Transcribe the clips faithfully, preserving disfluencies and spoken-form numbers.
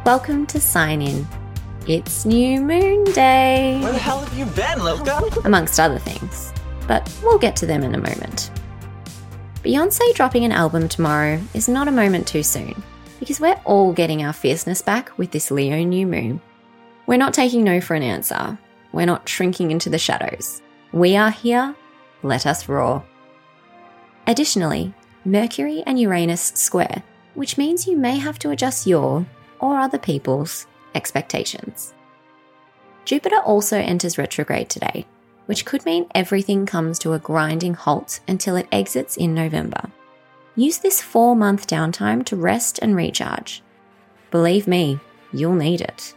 Welcome to Sign In. It's New Moon Day. Where the hell have you been, Luca? Amongst other things, but we'll get to them in a moment. Beyonce dropping an album tomorrow is not a moment too soon, because we're all getting our fierceness back with this Leo new moon. We're not taking no for an answer. We're not shrinking into the shadows. We are here. Let us roar. Additionally, Mercury and Uranus square, which means you may have to adjust your, or other people's, expectations. Jupiter also enters retrograde today, which could mean everything comes to a grinding halt until it exits in November. Use this four-month downtime to rest and recharge. Believe me, you'll need it.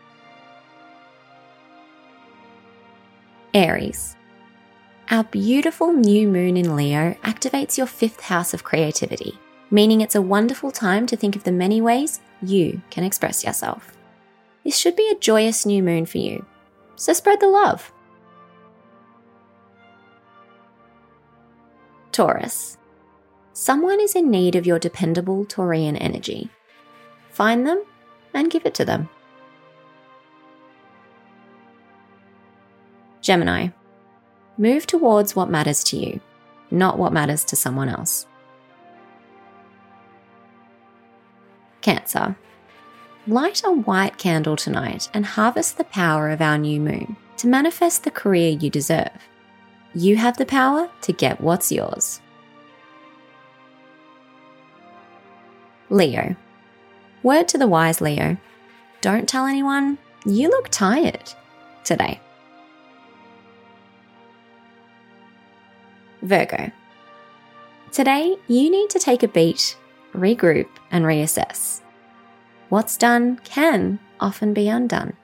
Aries. Our beautiful new moon in Leo activates your fifth house of creativity, meaning it's a wonderful time to think of the many ways you can express yourself. This should be a joyous new moon for you, so spread the love. Taurus. Someone is in need of your dependable Taurian energy. Find them and give it to them. Gemini. Move towards what matters to you, not what matters to someone else. Cancer. Light a white candle tonight and harvest the power of our new moon to manifest the career you deserve. You have the power to get what's yours. Leo. Word to the wise, Leo. Don't tell anyone you look tired today. Virgo. Today, you need to take a beat, regroup, and reassess. What's done can often be undone.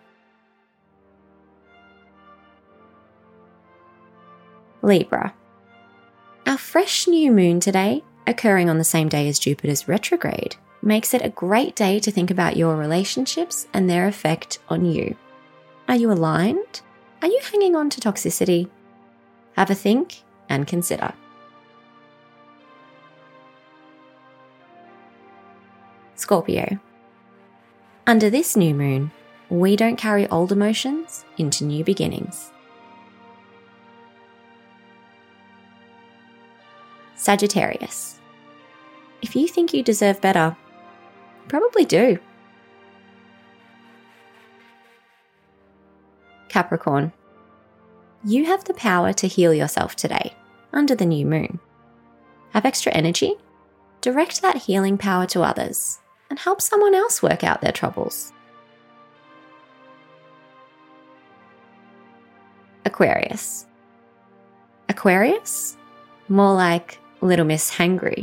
Libra. Our fresh new moon today, occurring on the same day as Jupiter's retrograde, makes it a great day to think about your relationships and their effect on you. Are you aligned? Are you hanging on to toxicity? Have a think and consider. Scorpio. Under this new moon, we don't carry old emotions into new beginnings. Sagittarius. If you think you deserve better, you probably do. Capricorn. You have the power to heal yourself today, under the new moon. Have extra energy? Direct that healing power to others and help someone else work out their troubles. Aquarius. Aquarius? More like Little Miss Hangry.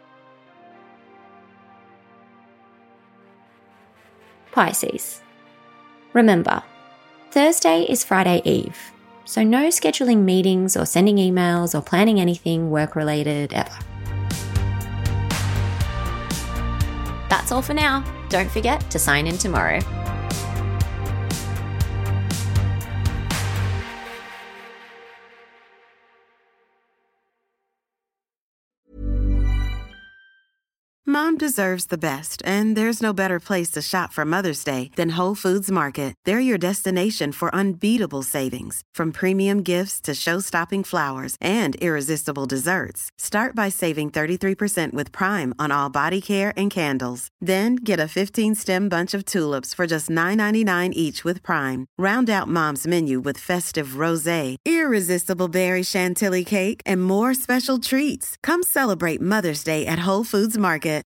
Pisces. Remember, Thursday is Friday Eve, so no scheduling meetings or sending emails or planning anything work-related ever. That's all for now. Don't forget to sign in tomorrow. Mom deserves the best, and there's no better place to shop for Mother's Day than Whole Foods Market. They're your destination for unbeatable savings, from premium gifts to show-stopping flowers and irresistible desserts. Start by saving thirty-three percent with Prime on all body care and candles. Then get a fifteen-stem bunch of tulips for just nine ninety-nine each with Prime. Round out Mom's menu with festive rosé, irresistible berry chantilly cake, and more special treats. Come celebrate Mother's Day at Whole Foods Market.